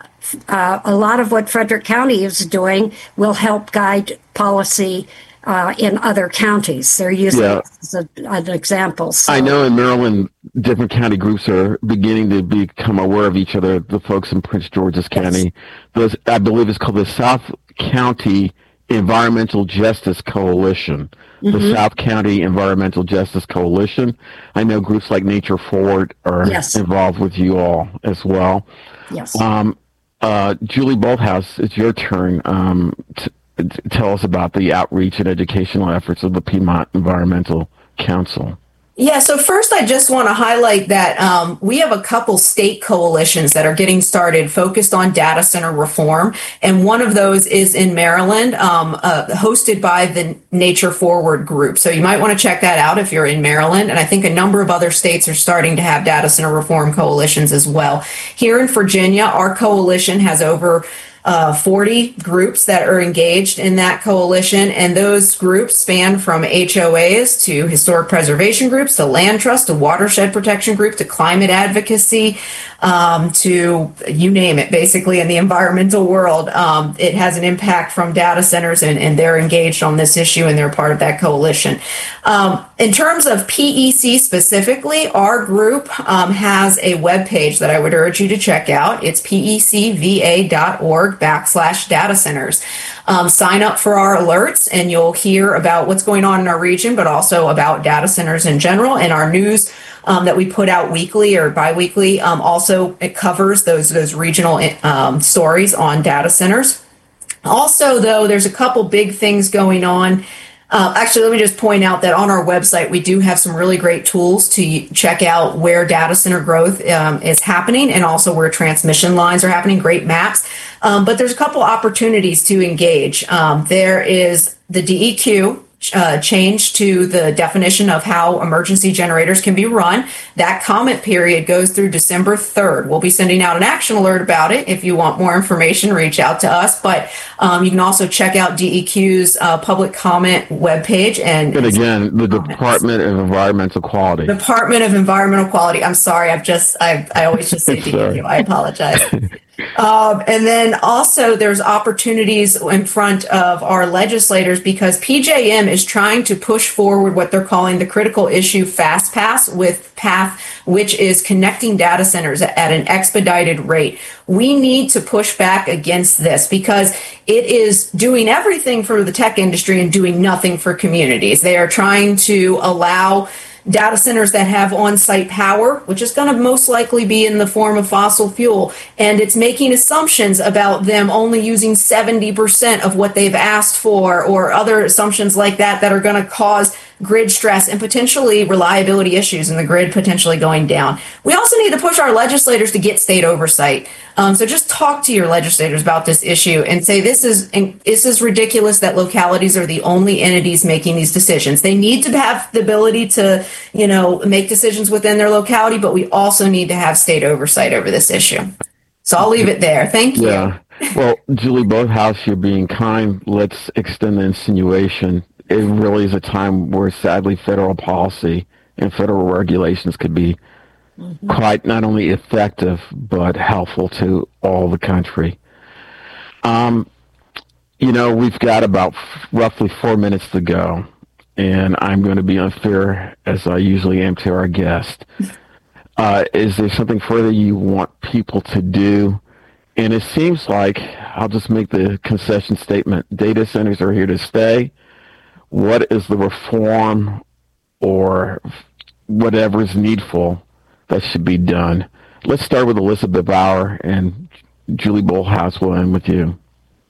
Uh, a lot of what Frederick County is doing will help guide policy uh, in other counties. They're using Yeah. it as a, an example. So, I know in Maryland, different county groups are beginning to become aware of each other. The folks in Prince George's County, those I believe it's called the South County Environmental Justice Coalition. The Mhm. South County Environmental Justice Coalition. I know groups like Nature Forward are Yes. involved with you all as well. Yes. Um, uh, Julie Bolthouse, it's your turn. Um, t- t- tell us about the outreach and educational efforts of the Piedmont Environmental Council. Yeah, so first I just want to highlight that um, we have a couple state coalitions that are getting started focused on data center reform. And one of those is in Maryland, um, uh, hosted by the Nature Forward group. So you might want to check that out if you're in Maryland. And I think a number of other states are starting to have data center reform coalitions as well. Here in Virginia, our coalition has over Uh, forty groups that are engaged in that coalition, and those groups span from H O As to historic preservation groups to land trust to watershed protection group to climate advocacy um, to you name it, basically in the environmental world. Um, it has an impact from data centers, and, and they're engaged on this issue, and they're part of that coalition. Um, in terms of P E C specifically, our group um, has a webpage that I would urge you to check out. It's P E C V A dot org backslash data centers. Um, sign up for our alerts and you'll hear about what's going on in our region, but also about data centers in general. And our news um, that we put out weekly or biweekly um, also it covers those those regional um, stories on data centers. Also, though, there's a couple big things going on. Uh, actually, let me just point out that on our website, we do have some really great tools to check out where data center growth um, is happening and also where transmission lines are happening, great maps. Um, but there's a couple opportunities to engage. Um, there is the D E Q uh, change to the definition of how emergency generators can be run. That comment period goes through December third. We'll be sending out an action alert about it. If you want more information, reach out to us. But um, you can also check out D E Q's uh, public comment webpage. And, And again, the comments. Department of Environmental Quality. Department of Environmental Quality. I'm sorry. I've just, I, I always just say D E Q. I apologize. Um, and then also there's opportunities in front of our legislators because P J M is trying to push forward what they're calling the critical issue fast pass with PATH, which is connecting data centers at an expedited rate. We need to push back against this because it is doing everything for the tech industry and doing nothing for communities. They are trying to allow data centers that have on-site power, which is going to most likely be in the form of fossil fuel. And it's making assumptions about them only using seventy percent of what they've asked for or other assumptions like that that are going to cause grid stress and potentially reliability issues in the grid potentially going down. We also need to push our legislators to get state oversight. Um, so just talk to your legislators about this issue and say this is this is ridiculous that localities are the only entities making these decisions. They need to have the ability to, you know, make decisions within their locality, but we also need to have state oversight over this issue. So I'll leave it there. Thank you. Yeah. Well, Julie Bolthouse, you're being kind. Let's extend the insinuation. It really is a time where, sadly, federal policy and federal regulations could be mm-hmm. quite not only effective, but helpful to all the country. Um, you know, we've got about f- roughly four minutes to go, and I'm going to be unfair, as I usually am to our guest. Uh, is there something further you want people to do? And it seems like, I'll just make the concession statement, data centers are here to stay. What is the reform or whatever is needful that should be done? Let's start with Elizabeth Bauer, and Julie Bolthouse will end with you.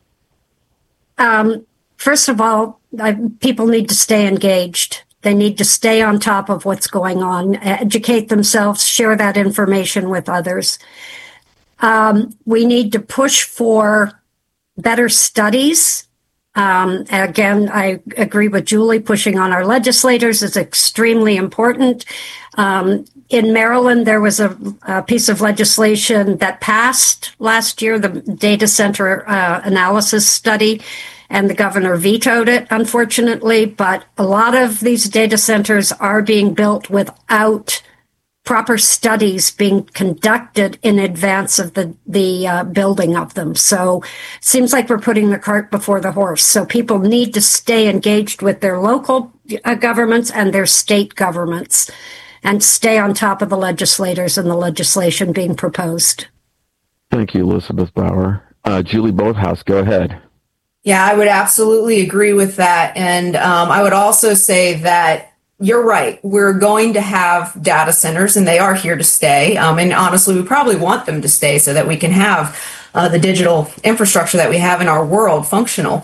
Um, first of all, I, people need to stay engaged. They need to stay on top of what's going on, educate themselves, share that information with others. Um, we need to push for better studies. Um, again, I agree with Julie. Pushing on our legislators is extremely important. Um, in Maryland, there was a, a piece of legislation that passed last year, the data center uh, analysis study, and the governor vetoed it, unfortunately. But a lot of these data centers are being built without proper studies being conducted in advance of the, the uh, building of them. So it seems like we're putting the cart before the horse. So people need to stay engaged with their local uh, governments and their state governments and stay on top of the legislators and the legislation being proposed. Thank you, Elizabeth Bauer. Uh, Julie Bolthouse, go ahead. Yeah, I would absolutely agree with that. And um, I would also say that you're right. We're going to have data centers, and they are here to stay. Um, and honestly, we probably want them to stay so that we can have uh, the digital infrastructure that we have in our world functional.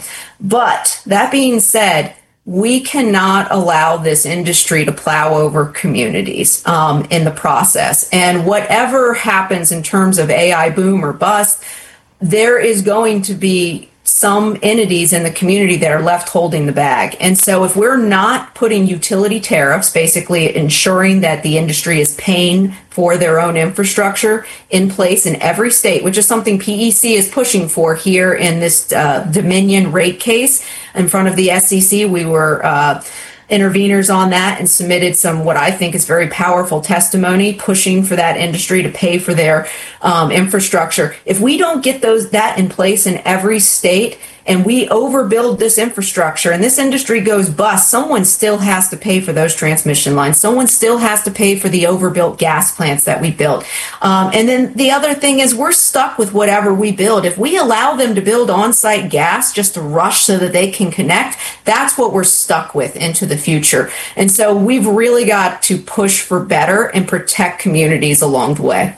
But that being said, we cannot allow this industry to plow over communities um, in the process. And whatever happens in terms of A I boom or bust, there is going to be some entities in the community that are left holding the bag. And so if we're not putting utility tariffs, basically ensuring that the industry is paying for their own infrastructure in place in every state, which is something P E C is pushing for here in this uh, Dominion rate case in front of the S E C, we were uh, interveners on that and submitted some what I think is very powerful testimony pushing for that industry to pay for their um, infrastructure. If we don't get those that in place in every state and we overbuild this infrastructure and this industry goes bust, someone still has to pay for those transmission lines. Someone still has to pay for the overbuilt gas plants that we built. Um, and then the other thing is we're stuck with whatever we build. If we allow them to build on-site gas just to rush so that they can connect, that's what we're stuck with into the future. And so we've really got to push for better and protect communities along the way.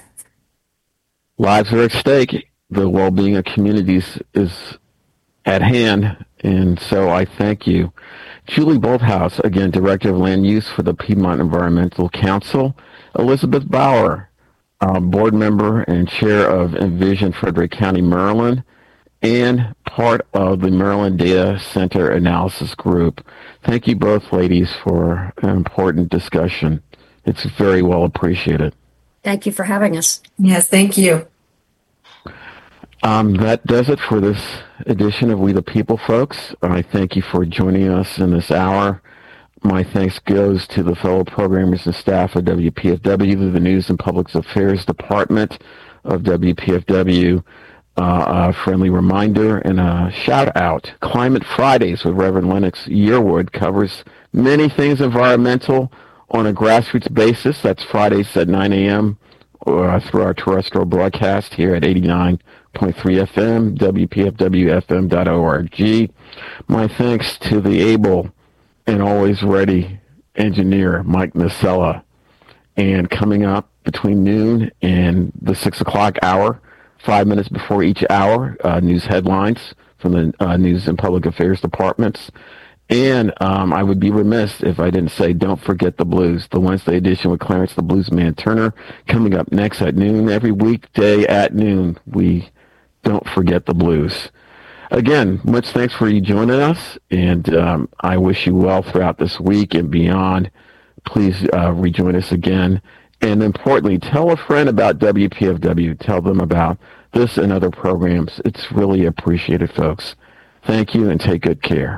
Lives are at stake. The well-being of communities is at hand, and so I thank you. Julie Bolthouse, again, Director of Land Use for the Piedmont Environmental Council. Elizabeth Bauer, uh, Board Member and Chair of Envision Frederick County, Maryland, and part of the Maryland Data Center Analysis Group. Thank you both, ladies, for an important discussion. It's very well appreciated. Thank you for having us. Yes, thank you. Um, that does it for this edition of We the People, folks. I thank you for joining us in this hour. My thanks goes to the fellow programmers and staff of W P F W, the News and Public Affairs Department of W P F W. Uh, a friendly reminder and a shout out. Climate Fridays with Reverend Lennox Yearwood covers many things environmental on a grassroots basis. That's Fridays at nine a.m. Uh, through our terrestrial broadcast here at eighty-nine point three F M, W P F W F M dot org. My thanks to the able and always ready engineer, Mike Nacella. And coming up between noon and the six o'clock hour, five minutes before each hour, uh, news headlines from the uh, News and Public Affairs Departments. And um, I would be remiss if I didn't say, don't forget the blues. The Wednesday edition with Clarence the Bluesman Turner coming up next at noon. Every weekday at noon, we don't forget the blues. Again, much thanks for you joining us, and um, I wish you well throughout this week and beyond. Please uh, rejoin us again. And importantly, tell a friend about W P F W. Tell them about this and other programs. It's really appreciated, folks. Thank you, and take good care.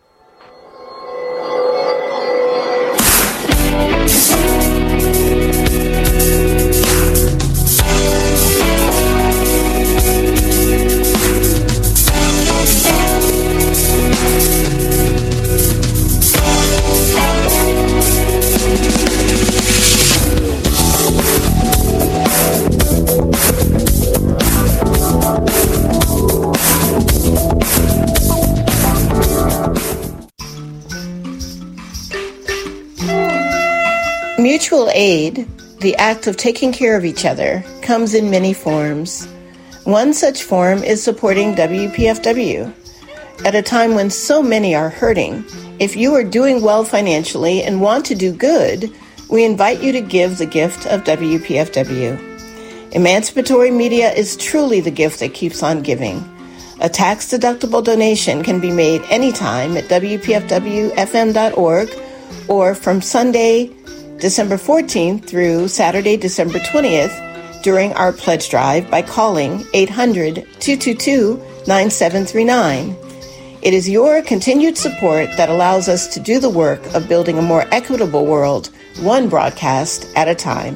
Mutual aid, the act of taking care of each other, comes in many forms. One such form is supporting W P F W. At a time when so many are hurting, if you are doing well financially and want to do good, we invite you to give the gift of W P F W. Emancipatory media is truly the gift that keeps on giving. A tax-deductible donation can be made anytime at W P F W F M dot org or from Sunday December fourteenth through Saturday, December twentieth, during our pledge drive by calling eight hundred, two two two, nine seven three nine. It is your continued support that allows us to do the work of building a more equitable world, one broadcast at a time.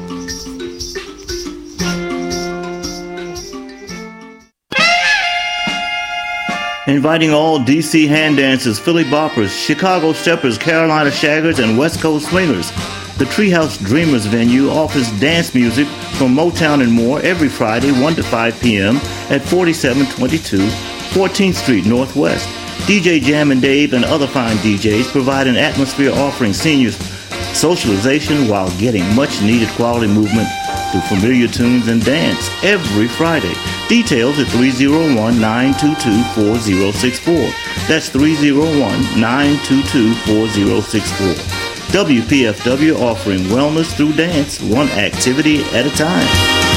Inviting all D C hand dancers, Philly boppers, Chicago steppers, Carolina shaggers, and West Coast swingers. The Treehouse Dreamers venue offers dance music from Motown and more every Friday, one to five p.m. at forty-seven twenty-two fourteenth Street Northwest. D J Jam and Dave and other fine D Js provide an atmosphere offering seniors socialization while getting much-needed quality movement through familiar tunes and dance every Friday. Details at three oh one, nine two two, four oh six four. That's three oh one, nine two two, four oh six four. W P F W offering wellness through dance, one activity at a time.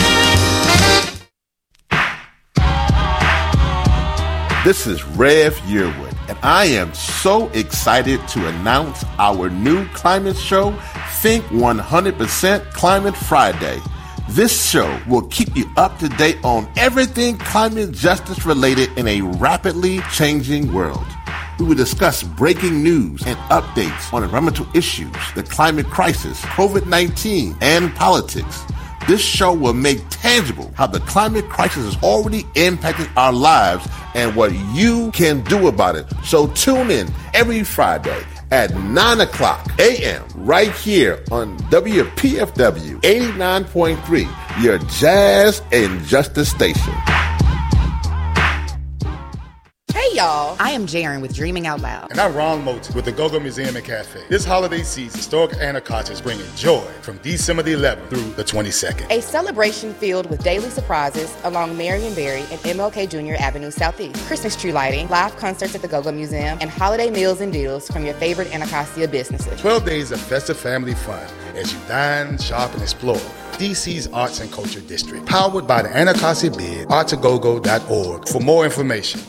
This is Rev Yearwood, and I am so excited to announce our new climate show, Think one hundred percent Climate Friday. This show will keep you up to date on everything climate justice related in a rapidly changing world. We will discuss breaking news and updates on environmental issues, the climate crisis, covid nineteen, and politics. This show will make tangible how the climate crisis is already impacting our lives and what you can do about it. So tune in every Friday at nine o'clock a.m. right here on W P F W eighty-nine point three, your Jazz and Justice station. Hey y'all, I am Jaren with Dreaming Out Loud. And I'm Ron Moulton with the Go-Go Museum and Cafe. This holiday season, Historic Anacostia is bringing joy from December the eleventh through the twenty-second. A celebration filled with daily surprises along Marion Barry and M L K Junior Avenue Southeast. Christmas tree lighting, live concerts at the Go-Go Museum, and holiday meals and deals from your favorite Anacostia businesses. twelve days of festive family fun as you dine, shop, and explore D C's Arts and Culture District. Powered by the Anacostia Bid, arts a go go dot org for more information.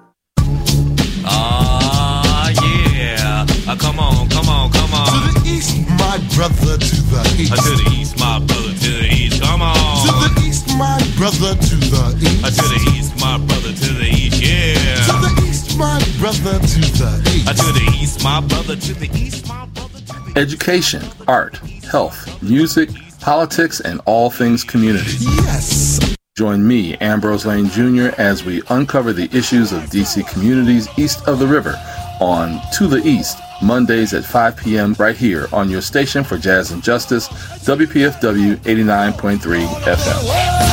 Ah, uh, yeah. Uh, come on, come on, come on. To the east, my brother, to the east. Uh, to the east, my brother, to the east. Come on. To the east, my brother, to the east. Uh, to the east, my brother, to the east, yeah. To the east, my brother, to the east. Uh, to the east, my brother, to the east, my brother, to the east. Education, art, health, music, politics, and all things community. Yes. Join me, Ambrose Lane Junior, as we uncover the issues of D C communities east of the river on To the East, Mondays at five p.m. right here on your station for Jazz and Justice, W P F W eighty-nine point three F M.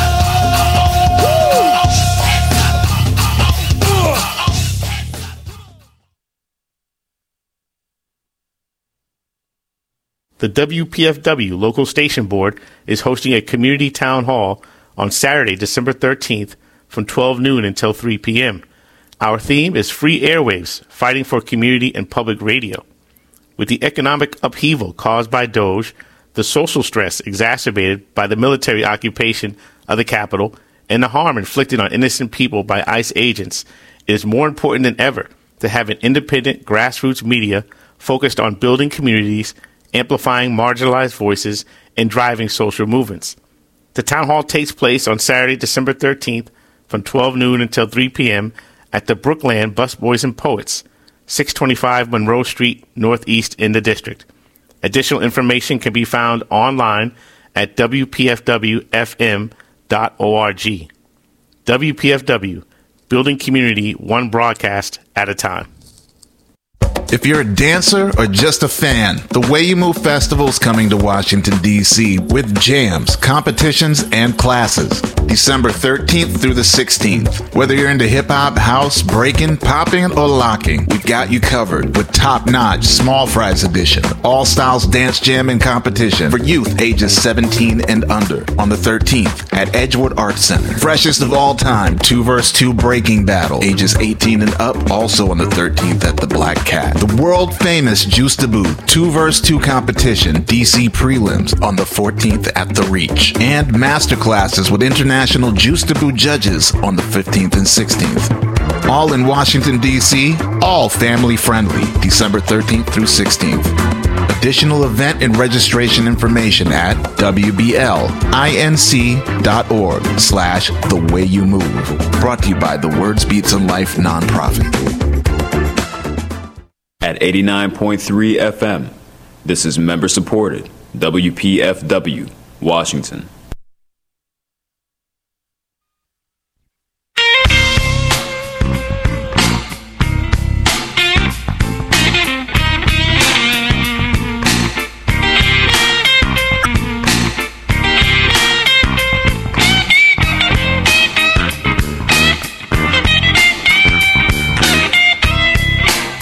The W P F W Local Station Board is hosting a community town hall on Saturday, December thirteenth from twelve noon until three p.m. Our theme is Free Airwaves, Fighting for Community and Public Radio. With the economic upheaval caused by Doge, the social stress exacerbated by the military occupation of the Capitol, and the harm inflicted on innocent people by ICE agents, it is more important than ever to have an independent grassroots media focused on building communities, amplifying marginalized voices, and driving social movements. The town hall takes place on Saturday, December thirteenth from twelve noon until three p.m. at the Brookland Busboys and Poets, six twenty-five Monroe Street, Northeast in the district. Additional information can be found online at w p f w f m dot org. W P F W, building community one broadcast at a time. If you're a dancer or just a fan, the Way You Move Festival is coming to Washington, D C with jams, competitions, and classes. December thirteenth through the sixteenth. Whether you're into hip-hop, house, breaking, popping, or locking, we've got you covered with top-notch Small Fries Edition, all-styles dance jam and competition for youth ages seventeen and under on the thirteenth at Edgewood Arts Center. Freshest of all time, two versus two breaking battle, ages eighteen and up, also on the thirteenth at the Black Cat. The world-famous Juice to Boot two versus two competition, D C prelims on the fourteenth at The Reach. And masterclasses with international Juice to Boot judges on the fifteenth and sixteenth. All in Washington, D C, all family-friendly, December thirteenth through sixteenth. A additional event and registration information at wblinc.org slash the way you move. Brought to you by the Words, Beats, and Life nonprofit. At eighty-nine point three F M, this is member-supported W P F W, Washington.